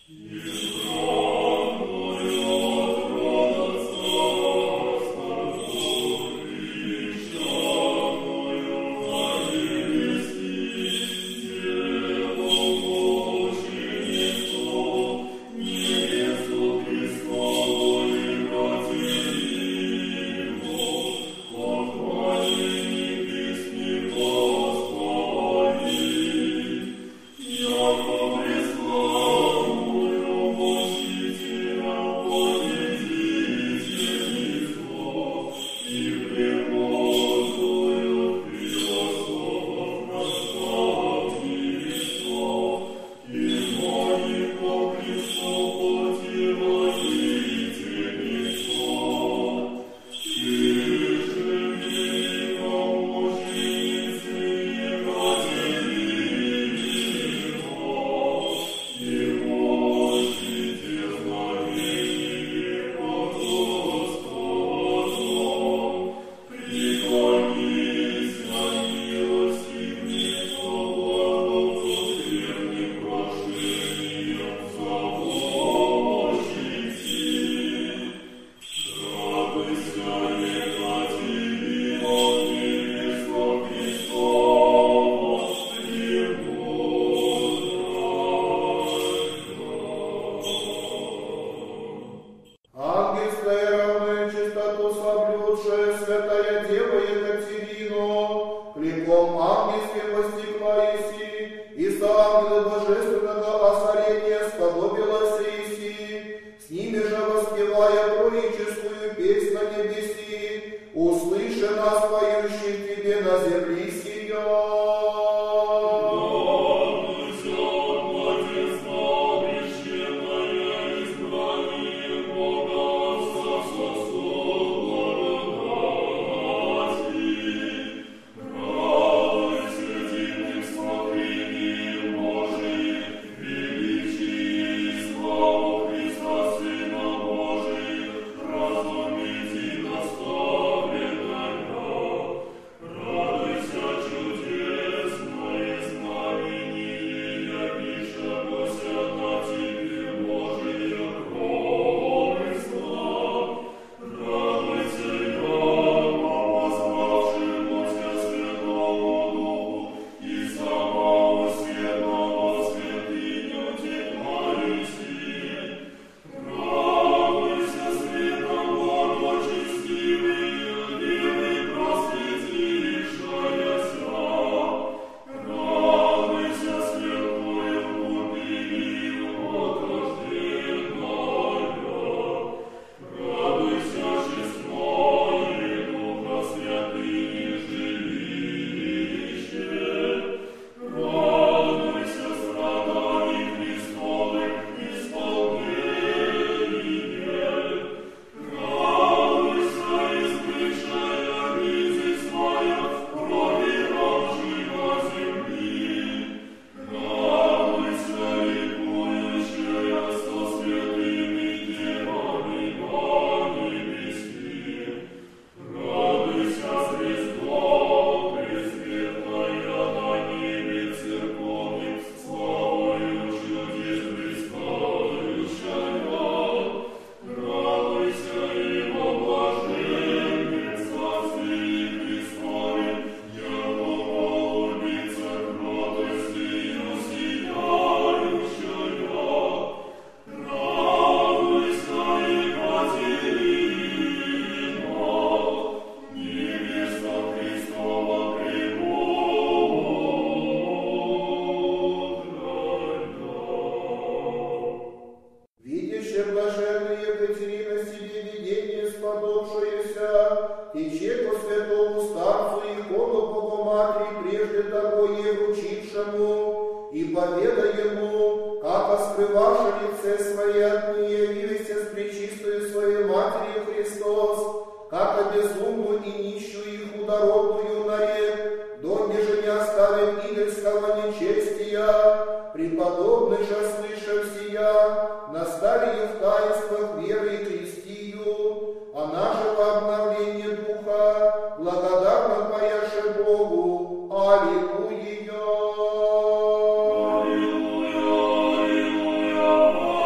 Аллилуйя, аллилуйя.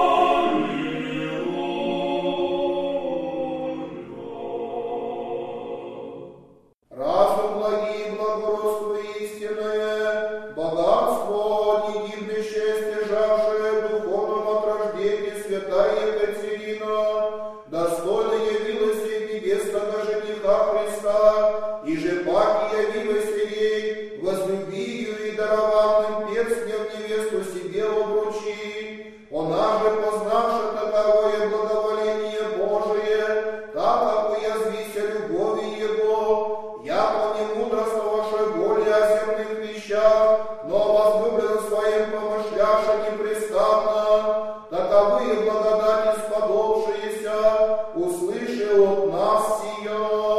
отец смел невесту себе обручить. Она же, познавши таковое благоволение Божие, так как уязвися любови Его, яко не мудрствовавши более о земных вещах, но о возлюбленном своем помышляша непрестанно, таковые благодати сподобшиеся, услыши от нас сия.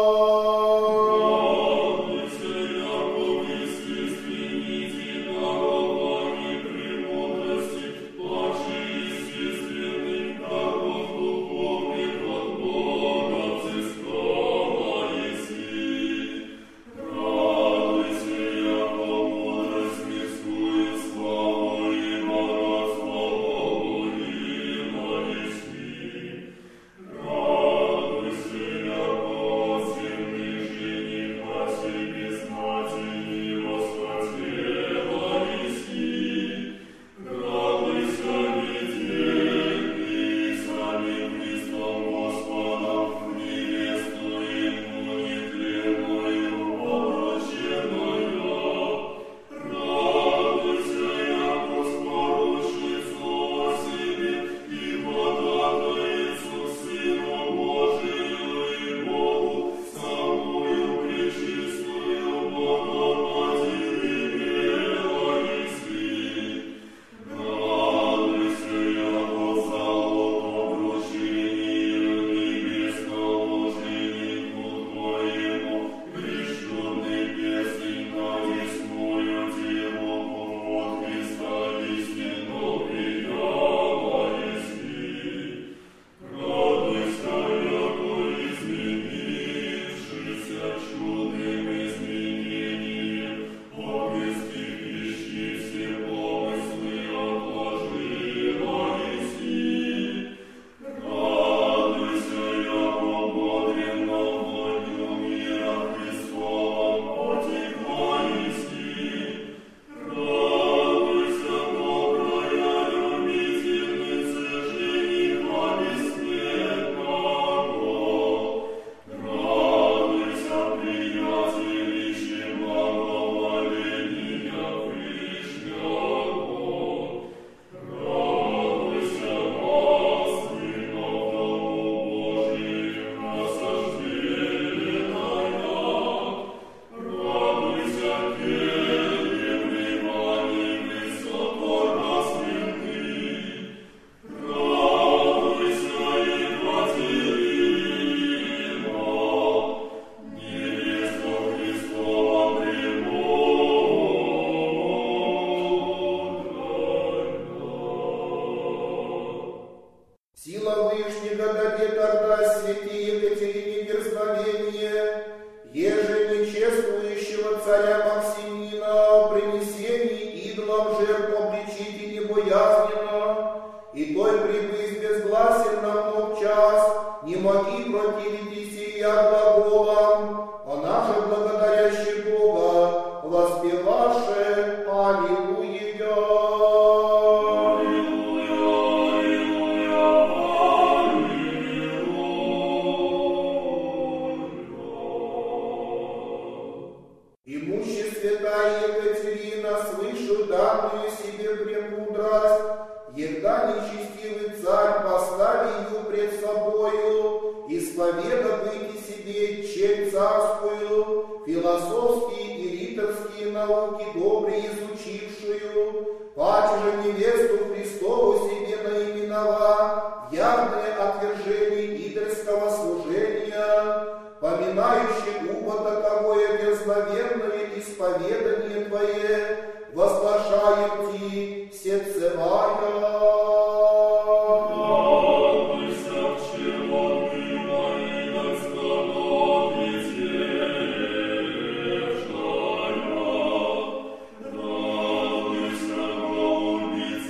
Сила Вышнего даде тогда святи Екатерине дерзновение, еже нечествующего царя Максимина в принесении идолам жертв обличите небоязненно, и той прибысь безгласен на много час, не моги противить сия глаголом, она же благодарящий Бога воспеваше Аллилуйя. Святая Екатерина, слышу данную себе премудрость, егда нечестивый царь постави ее пред собою, исповеда быть себе чель царскую, философские и риторские науки добре изучившую, паче же невесту Христову себе наименова, явное отвержение идольского служения, поминающий уба таковое дерзновенное исповедание Твое, возглашаем Ти сердцевая. Радуйся, голубица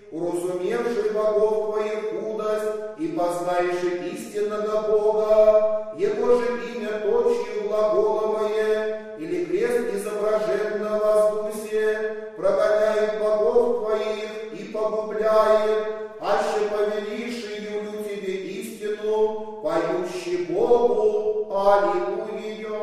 уразумевший богов твоих худость и познаешь истинного Бога, Его же имя точью глаголомое, или крест изображен на воздусе, прогоняет богов твоих и погубляет, аще повелишь Юлю тебе истину, поющий Богу, аллилуйя.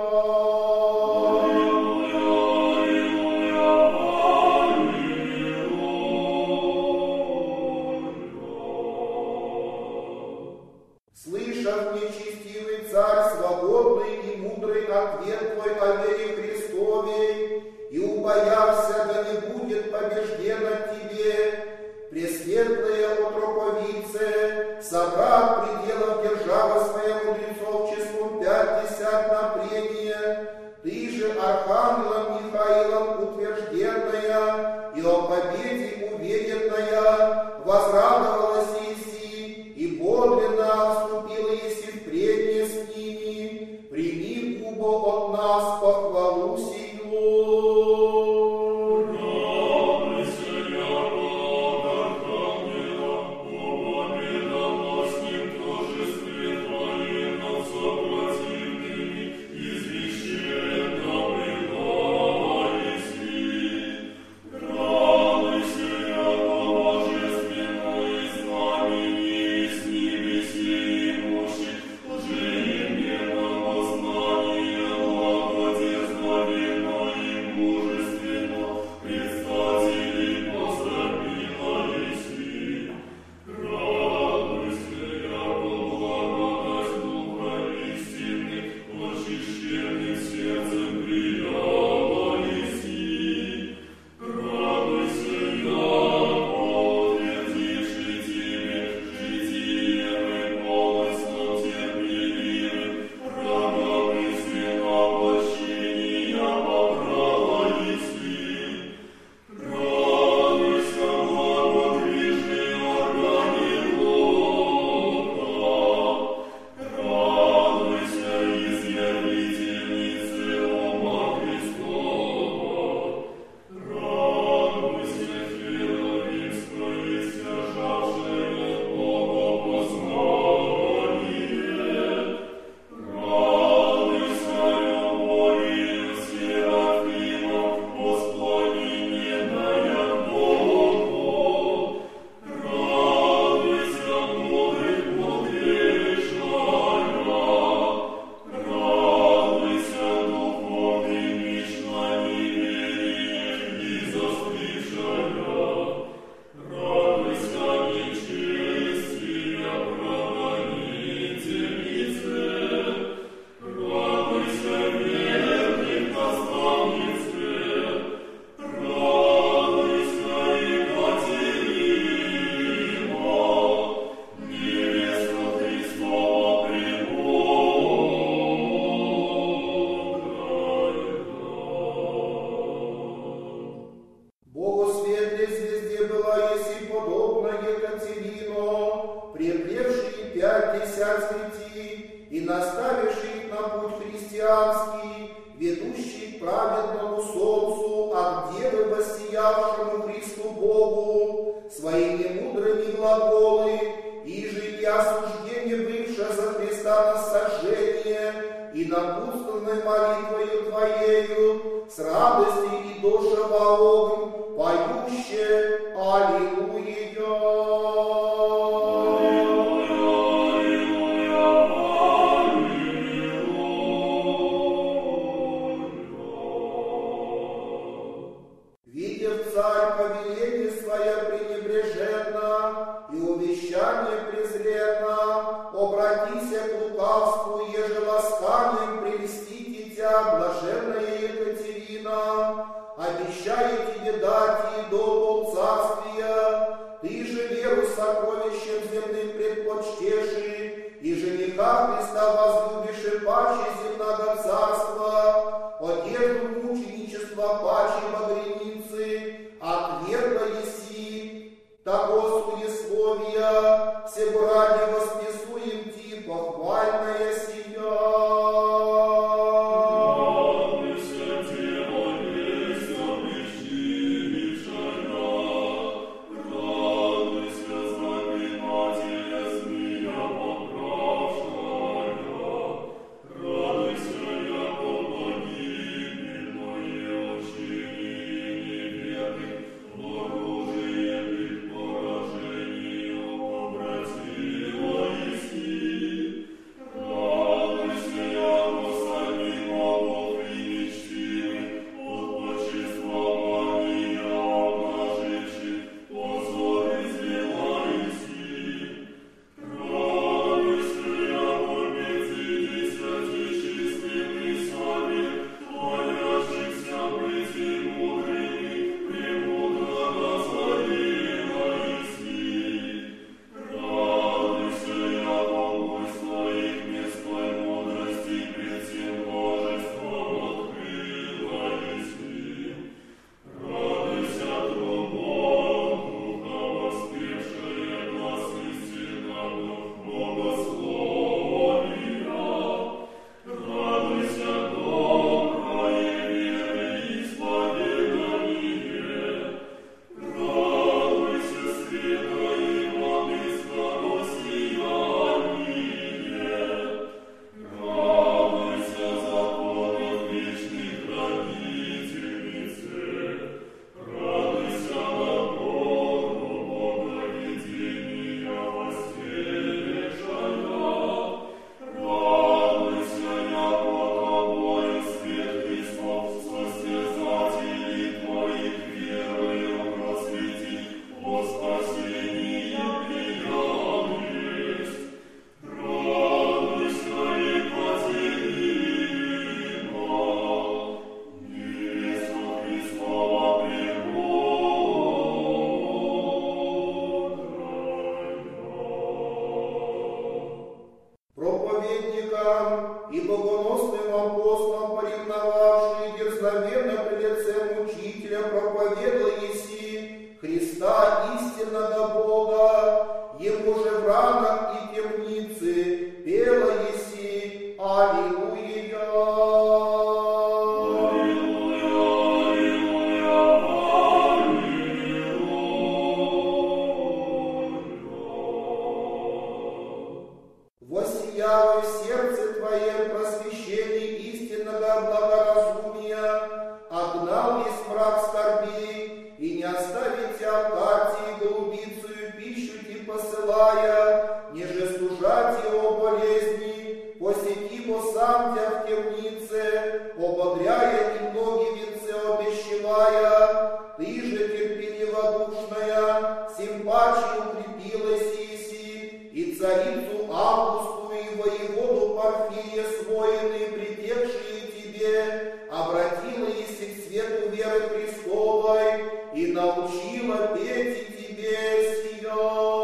Слышав, нечестивый царь, свободный и мудрый ответ твой о вере Христове, и убоявся, да не будет побеждено тебе, пресветлые отроковице, собрав пределов державы своей мудрецов числом 50 на прение, ты же архангелом Михаилом утвержденная и о победе уверенная, возрадовалась еси, и подлинно вступила еси в прение с ними, прими кубо от нас похвалу сию. Ведущий к праведному солнцу, от Девы воссиявшему Христу Богу, своими мудрыми глаголы, иже и осуждение бывшее за Христа на сожжение, и напутственной молитвою Твоею, с радостью и душева огонь, поюще аллилуйя. Царь повеление свое пренебреженно и увещание презренно, обратися к лукавству, еже ласканием прелестите тебя, блаженная Екатерина, обещает тебе дать ей долг царствия, ты же веру сокровищем земным предпочтеши, и жениха Христа возлюбишь и паче земного царства, одежду мученичества паче багреницы, отвергла еси, того суесловия, всего ради восписуем ти похвальная сия. Радуйся, Дева, весть обличившая, Иоанном и богоносным апостолом, поревновавший дерзновенно при лице мучителя, проповедал еси Христа истинного Бога, ему же в ранах и темнице пела еси Аллилуйя. Воссияло в сердце твоем просвещение истинного благоразумия, огнал весь мрак скорби, и не оставить Акации голубицею пищу ти посылая, неже стужать его болезни, посети бо сам тя в темнице, ободряя и многие венцы обещевая, ты же терпеливодушная, сим паче укрепилась еси, и царицу Августу и воеводу Порфирия своины, притекшие тебе, обратила еси к свету веры Христовой и научила петь и тебе сия.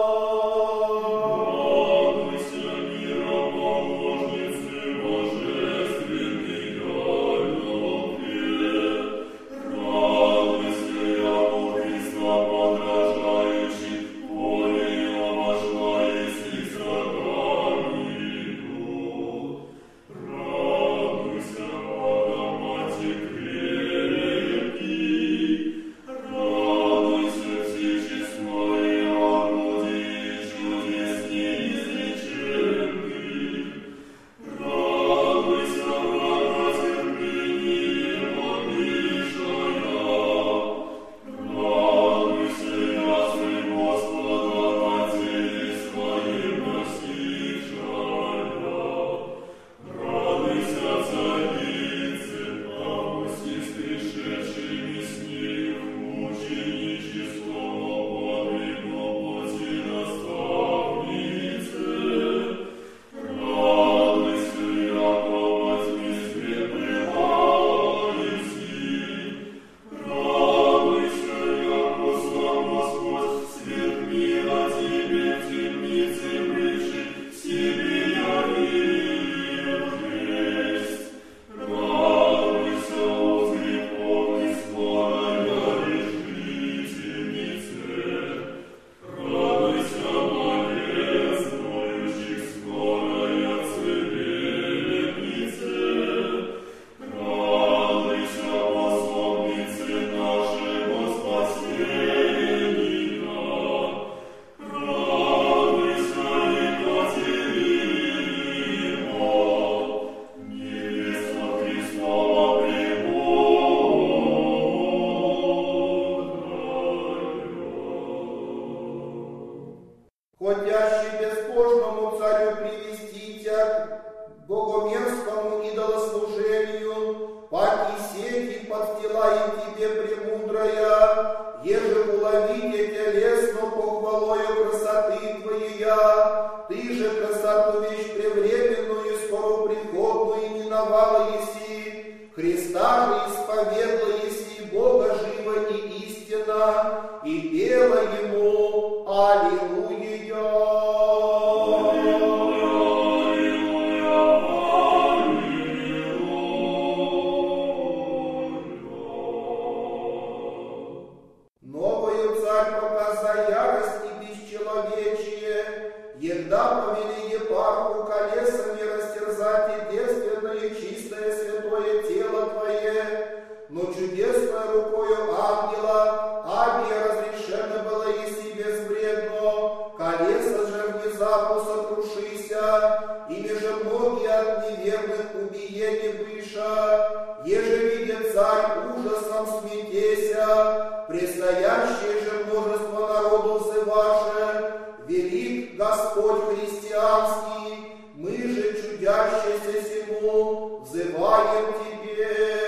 Хотящий безбожному царю привести тя к богомерзкому идолослужению, паки сети подстилает тебе премудрая, еже уловите телесно похвалою красоты твоя, ты же красоту вещь превременную, скоро приходную миновала еси, Христа же исповедла еси, Бога живо и истина, и пела ему Аллилуйя. Новою царь показа ярость и бесчеловечие, егда повели епарху колесами растерзать и девственное, чистое, святое тело твое, но чудесной рукою ангела Абия разрешено было еси безвредно, колеса же внезапно сокрушися, ими же многие от неверных убиения быша, еже видит царь ужасом смятеся, предстоящее же множество народу взываше, велик Господь христианский, мы же чудящийся сему взываем тебе.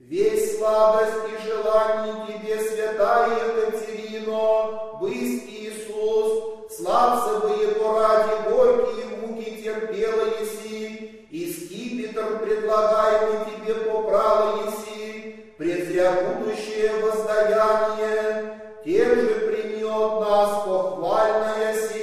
Весь сладость и желание тебе, святая Екатерина, бысть Иисус, славься бы его ради, горькие муки терпела еси, и скипетр предлагаемый тебе попрала еси, презря будущее воздаяние, тем же примет нас похвальная сия.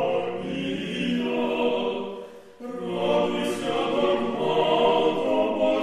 Радуйся,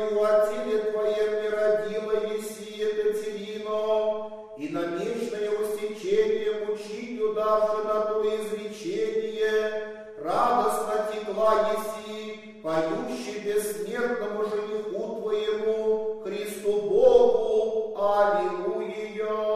Твою о теле Твоем не родила еси Екатерино, и намечное усечение мучить удавши на то изречение, радостно текла еси, поющий бессмертному жениху Твоему, Христу Богу. Аллилуйя.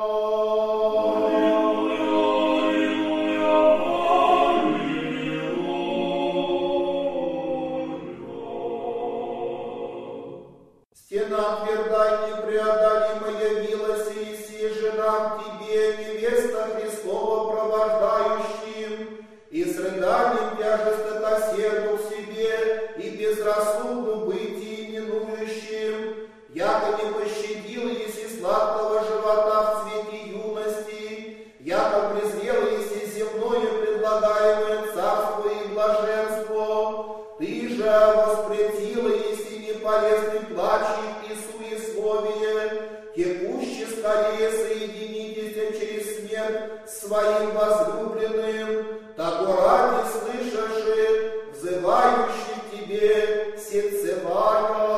Стена тверда и непреодолимая явилась еси жена к Тебе, невеста Христова провождающим, и с рыданием тяжестокосерду к себе, и безрассудно бытие минующим, яко не пощадил еси сладкого живота в цвете юности, яко презрел еси земное предлагаемое царство и блаженство, Ты же воспретила еси неполезный плач и суесловие, текуще скорее соединитесь через смерть с своим возлюбленным, того ради слышаши, взывающий Тебе, сердцевая.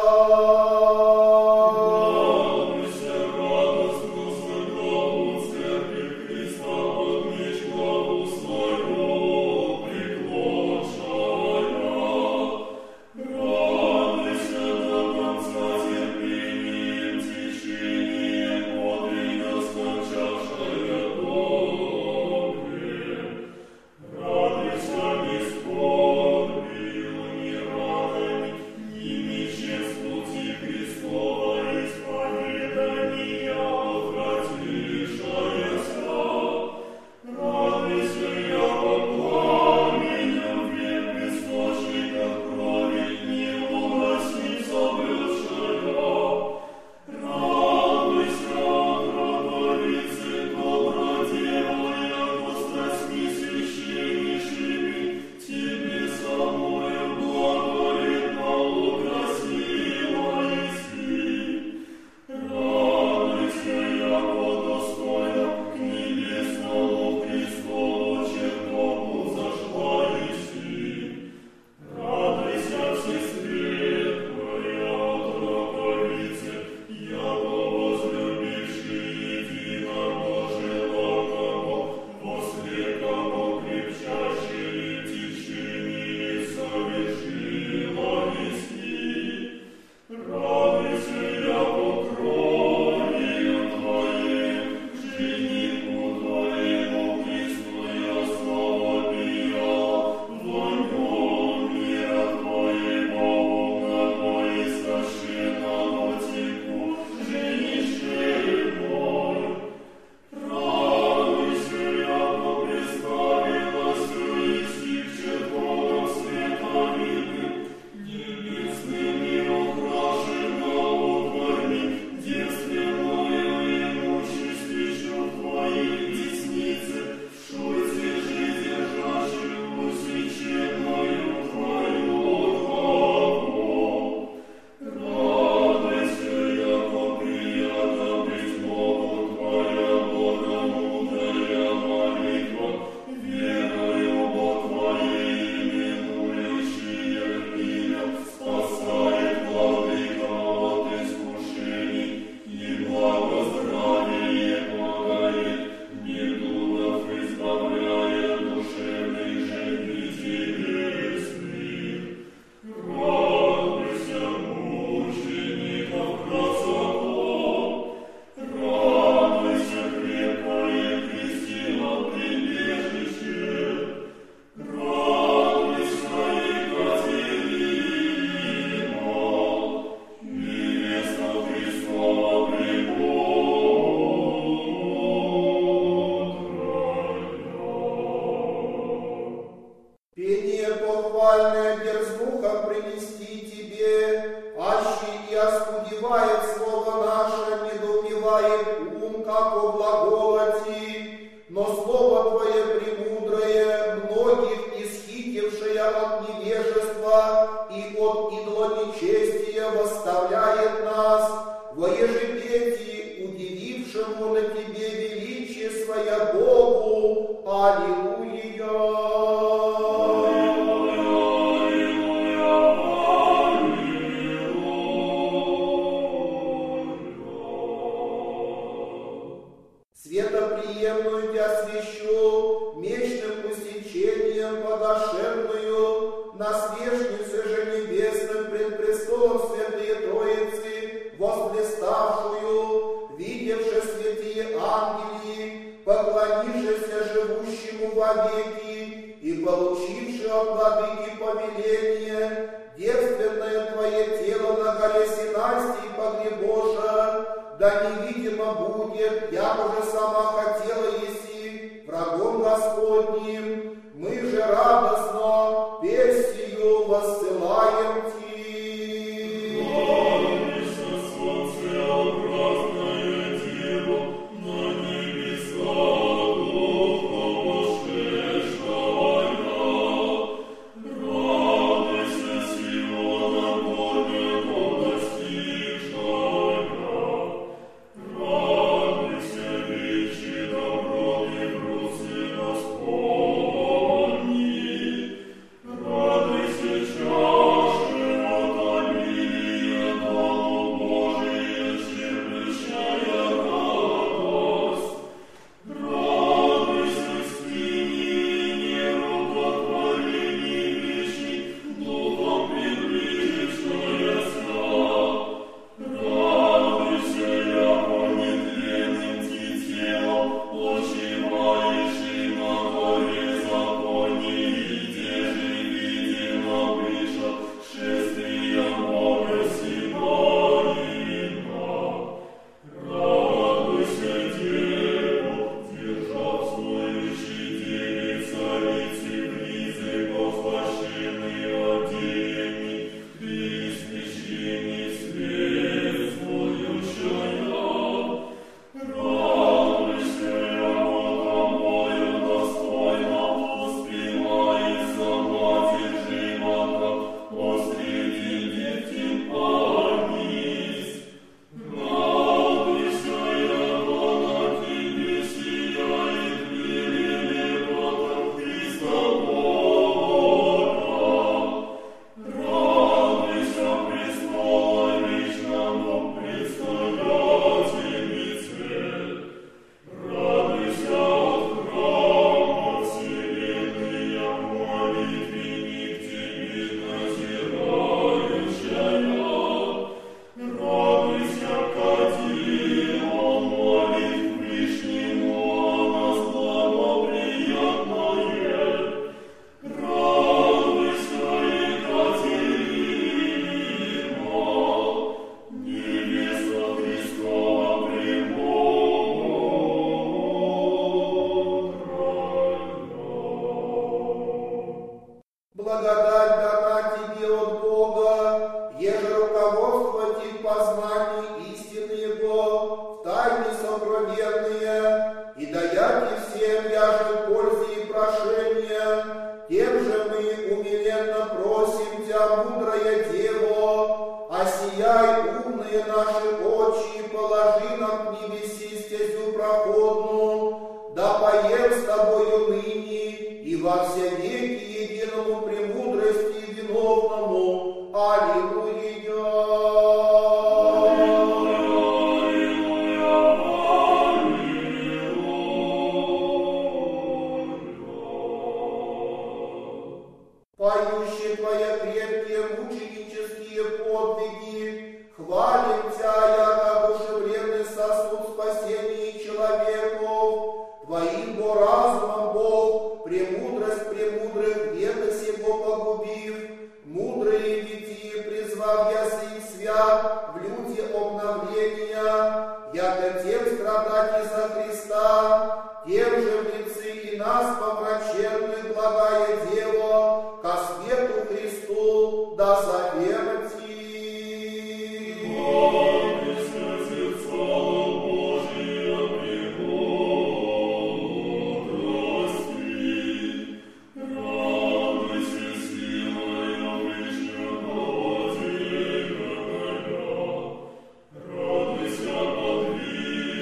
Аллилуйя. возблиставшую, видевши святые ангели, поклонившися живущему вовеки и получивши от владыки повеление, девственное твое тело на горе Синайской погребоша, да невидимо будет, як уже сама хотела еси, врагом Господним, мы же радостно песнью воссылаем Ти. Благодать дана тебе от Бога, еже руководствовать их познание истины Его, в тайне сокровенные, и даять и всем яже пользы и прошения, тем же мы умиленно просим Тебя, мудрая Дево, осияй умные наши очи и положи нам к небеси стезю проходную, да поем с Тобою ныне и во все веки единому премудрости виновному. Аллилуйя! Поющие Твои крепкие мученические подвиги, хвалим Тебя, яко одушевленный сосуд спасения человеков, Твоим бо разумом, Бог, премудрость премудрых века сего погубив, мудрые дети, призвав ясы их свят в люди обновления, яко тем страдать из-за Христа, тем же в лице и нас помраченных благая Дева, ко свету Христу да заверти. Радуйся, подвиг.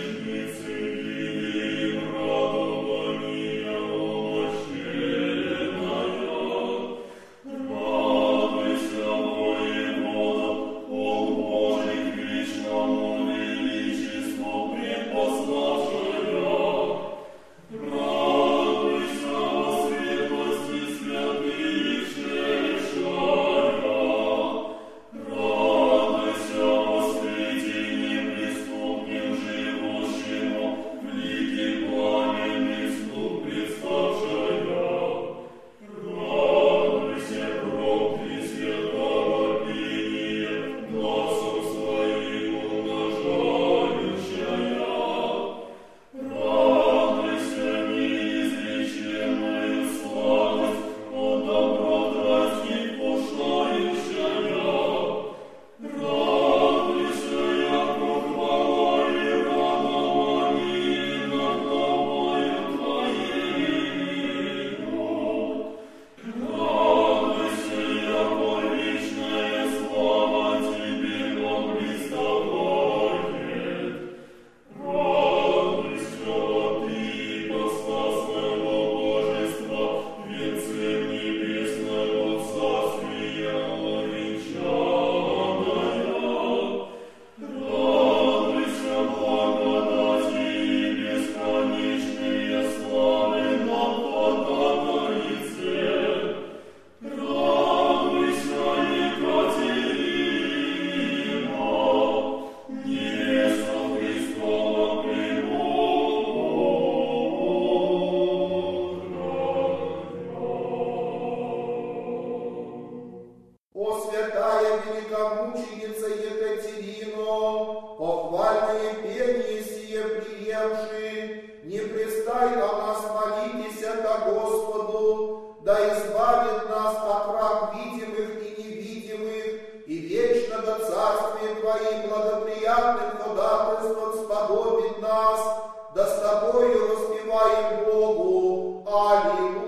Твоим благоприятным ходатайством сподобить нас, да с Тобою воспеваем Богу. Аллилуйя.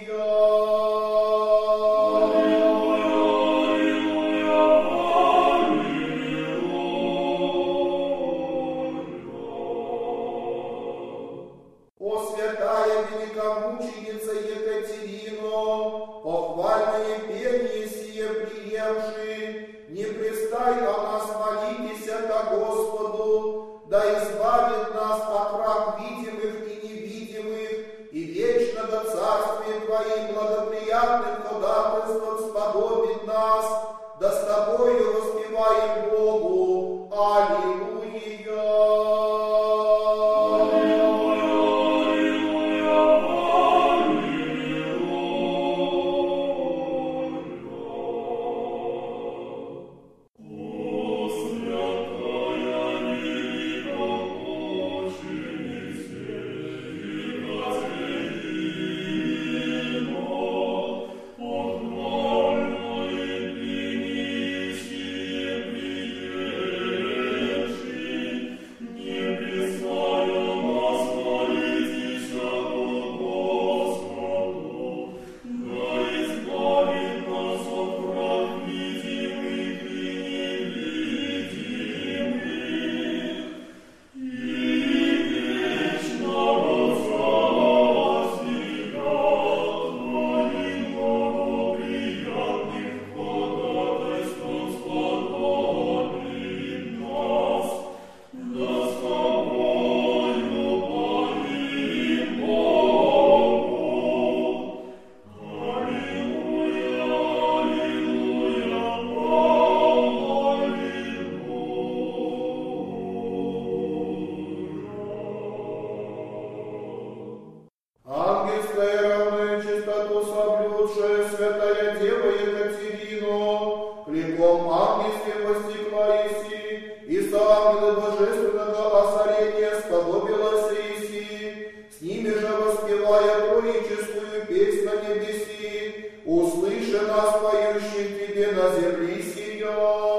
Великомученица Екатерино, похвальное пение сие приемши, не пристай о нас молитесь-то Господу, да избавит нас от враг видимых и невидимых, и вечно до царствия Твоим благоприятным ходатайством сподобит нас, да с Тобою воспеваем Богу. Аллилуйя. Святая Дева Екатерино, кликом ангельским постигла Иси, и со ангелы божественного озарения сподобилась Иси, с ними же воспевая троическую песнь на небеси, услыши нас, поющих Тебе на земли сия.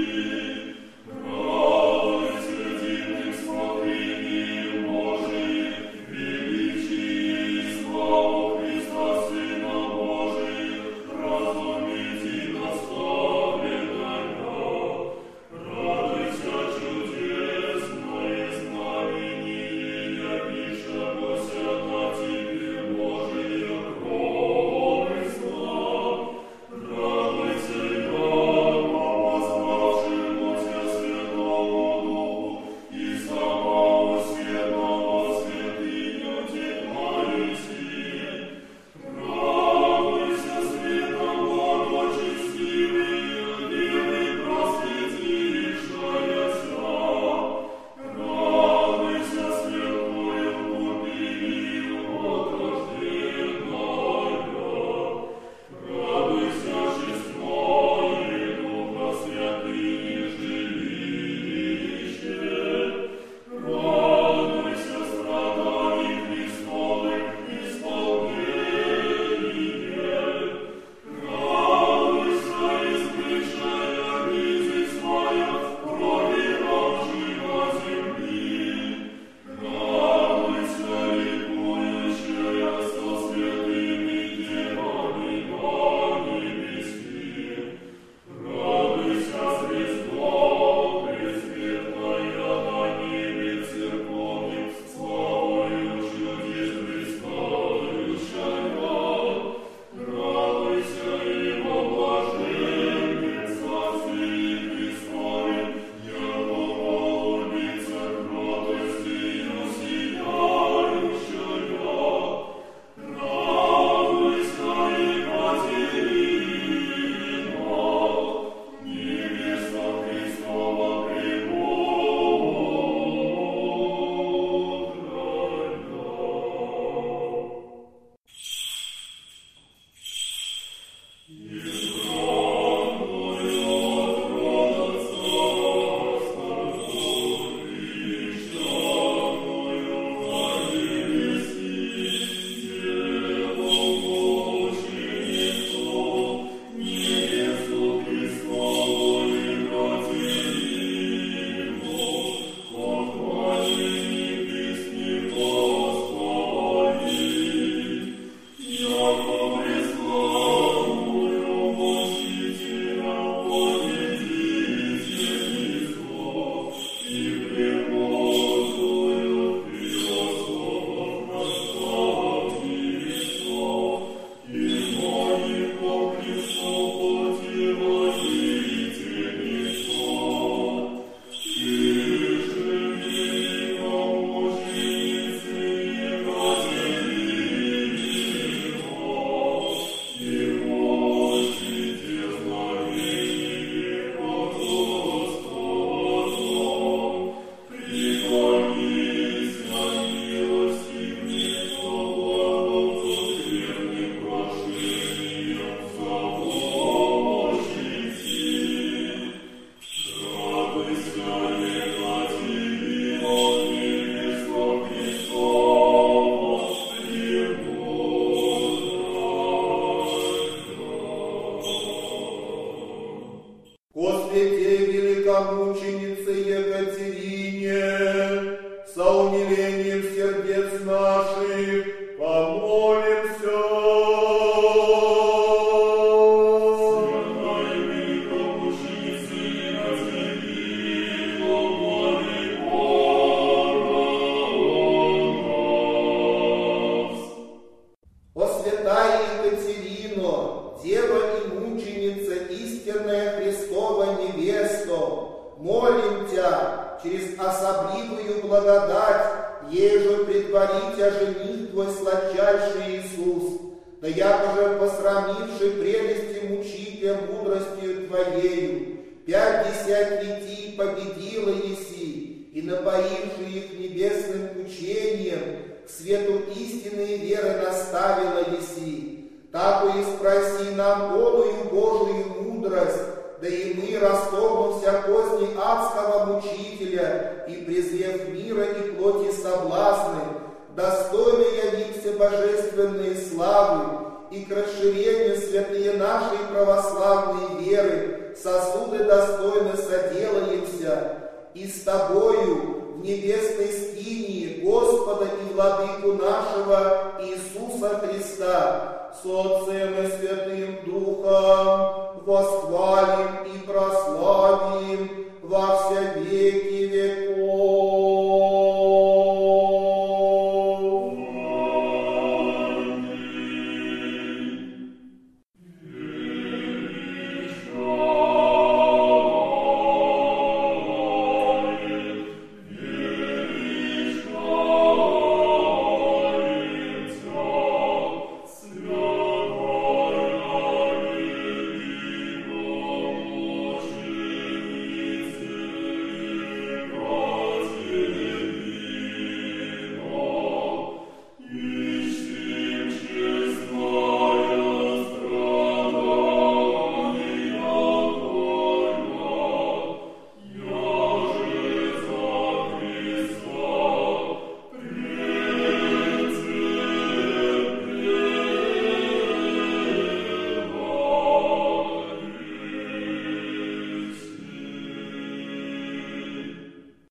Божий, преклонением сердец наших помолимся. О святая Екатерино, Дева и мученица, истинная Христова невеста, молим Тя через особливую благодать, еже предварить жених Твой сладчайший Иисус, да якоже посрамивший прелести мучителя мудростью Твоею, 50 летий победила еси, и напоивши их небесным учением, к свету истины и веры наставила еси. Так и спроси нам оную Божию мудрость, да и мы, расторгнувся козни адского мучителя и презрев мира и плоти соблазны, достойно явимся божественной славы и к расширению святые нашей православной веры, сосуды достойно соделаемся, и с Тобою в небесной скинии Господа и Владыку нашего Иисуса Христа, с Отцем и Святым Духом,